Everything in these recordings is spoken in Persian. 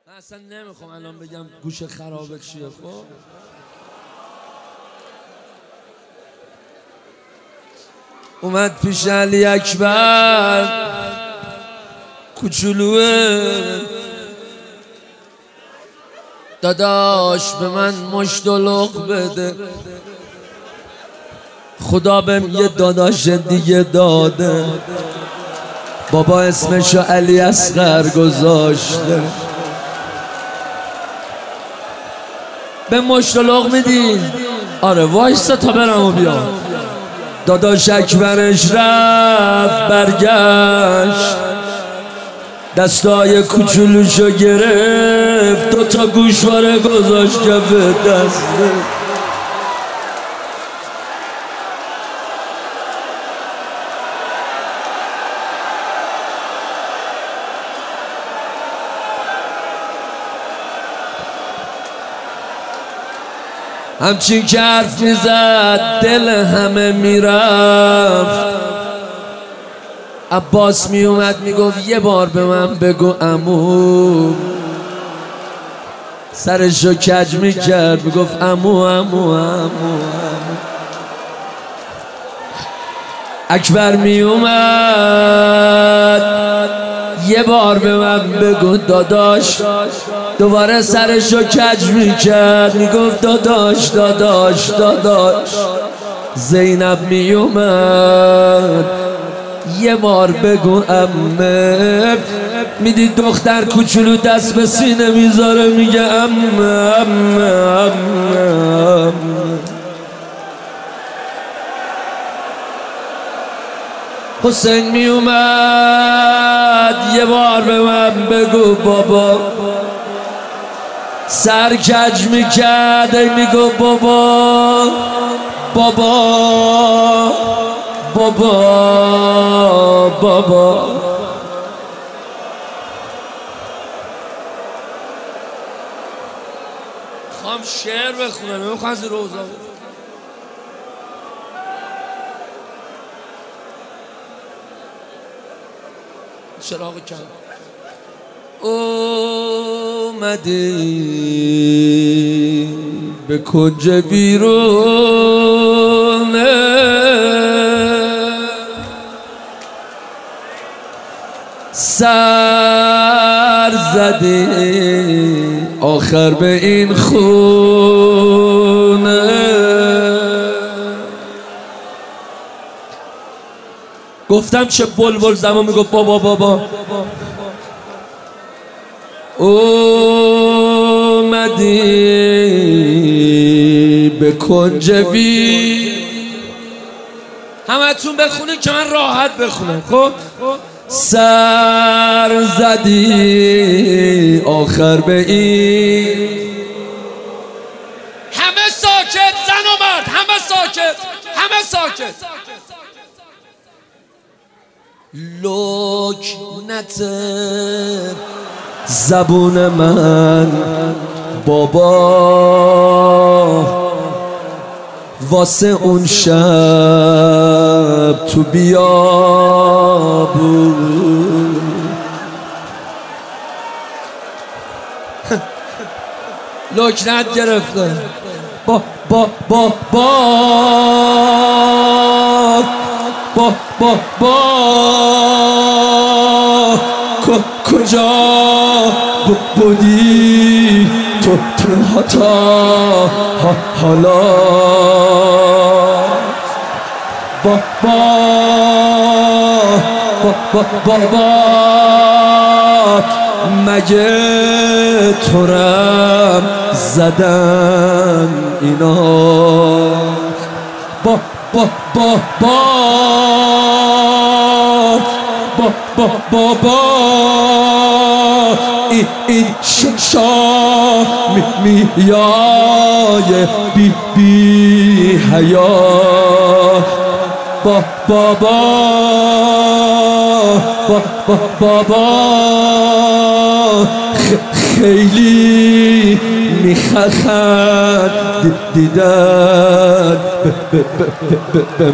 من اصلا نمیخوام الان بگم گوش خرابه چیه. خب اومد پیش علی اکبر کوچولوه، داداش به من مشت و لق بده، خدا بهم یه داداش دیگه داده، بابا اسمشو علی اصغر گذاشته. به مشت و لق میدی؟ آره وایسا تا برم و بیام. داداش اکبرش رفت برگشت، دستای کوچولوشو گرفت، دوتا گوشواره گذاشت کف دسته. همچین که حرف میزد دل همه میرفت. عباس میومد میگفت یه بار به من بگو عمو، سرشو کج میکرد میگفت عمو عمو عمو. اکبر میومد یه بار به من بگو داداش، دوباره سرشو کج میکرد میگفت داداش داداش داداش. زینب میومد یه بار بگو عمه، میدید دختر کوچولو دست به سینه میذاره میگه عمه عمه عمه. حسین میومد یه بار به من بگو بابا، سر کج میکرد میگو بابا بابا بابا بابا. خواهم شعر بخونم، نمیخوام از روزا چراغ کم. اومدی به کنج بیرونه، سر زدی آخر به این خونه. گفتم چه بلبل زمان میگفت بابا بابا. اومدی به کنج همه تون بخونید که من راحت بخونم. خب سر زدی آخر به این، همه ساکت، زن و مرد همه ساکت، همه ساکت. لکنت زبون من بابا، واسه اون شب تو بیابون. لکنت گرفته با با با با با با با کجا بودی تو تا حالا؟ با با با با با مگه تورم زدن اینا؟ با با با با با با با با این شام میای بی حیا. با با با با با با خیلی میخخن دیدن به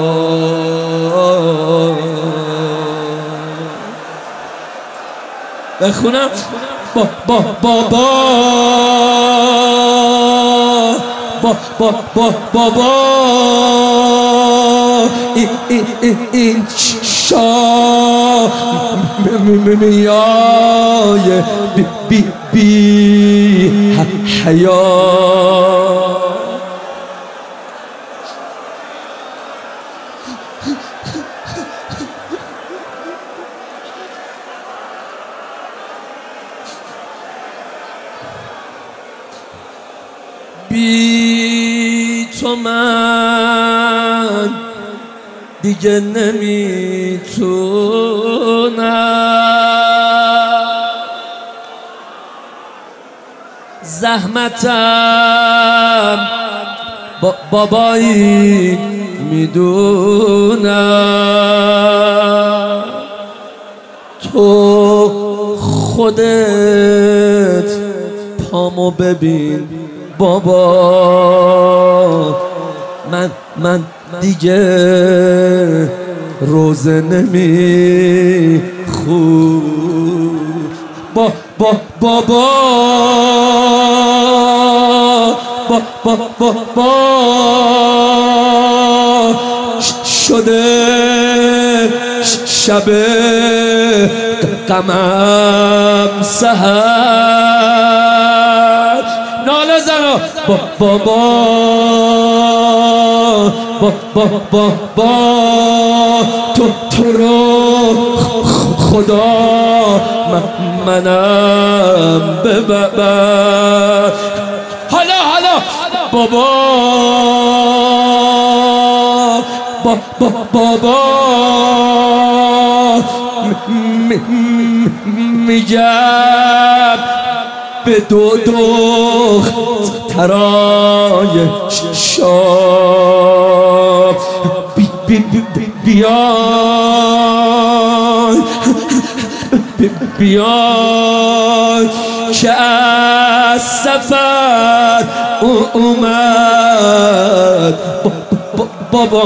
ما. بخونم با با با با با با بابا این شاه میای بی حیا بی تو من دیگه نمیتونم زحمتم بابایی میدونم تو خودت پامو ببین بابا من دیگه روزه نمی خود بابا شده شب غمم سحر ناله زنو بابا تو رو خدا منم ببر حالا بابا میگم به دو دخترای شام بیای که از سفر اومد بابا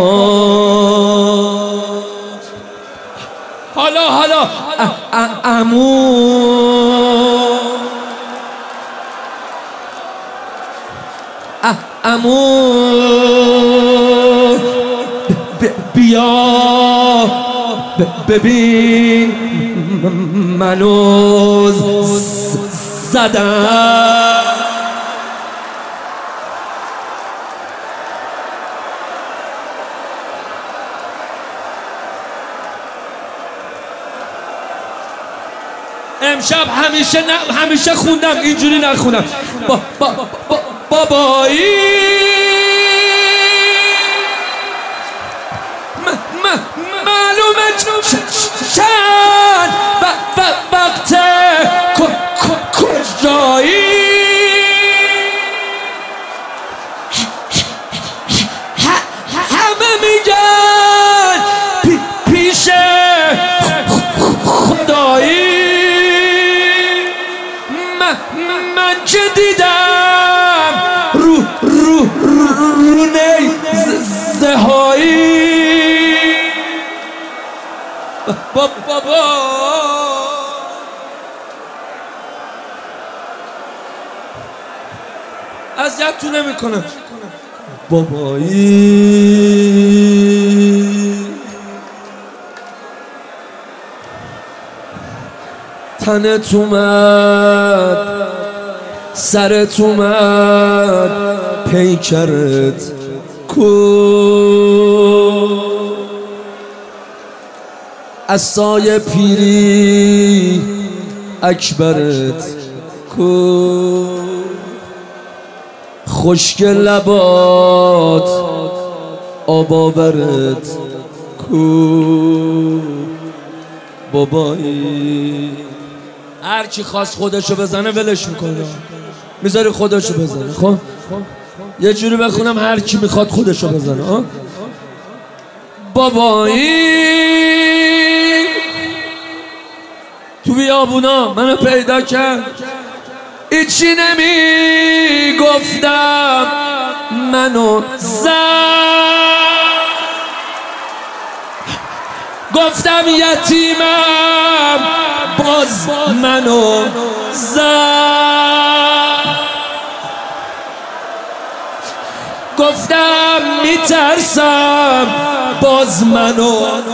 حالا عمو بیا ببین منو زدم امشب همیشه خوندم اینجوری نخونم بابایی معلومه چند وقت کجایی همه میگن پیش خدایی من که دیدم رو نیزه هایی بابا اذیتتون نمیکنم بابایی تنت اومد سرت اومد پیکرت کو عصای پیری اکبرت کو خشک لبات آباورت کو بابایی هر کی خواست خودشو بزنه ولش میکنه میذاری خودشو بزنه خب یه جوری بخونم هر کی میخواد خودشو بزنه بابایی تو بیابونا منو پیدا کرد ایچی نمی گفتم منو زد گفتم یتیمم باز منو زد. گفتم میترسم باز منو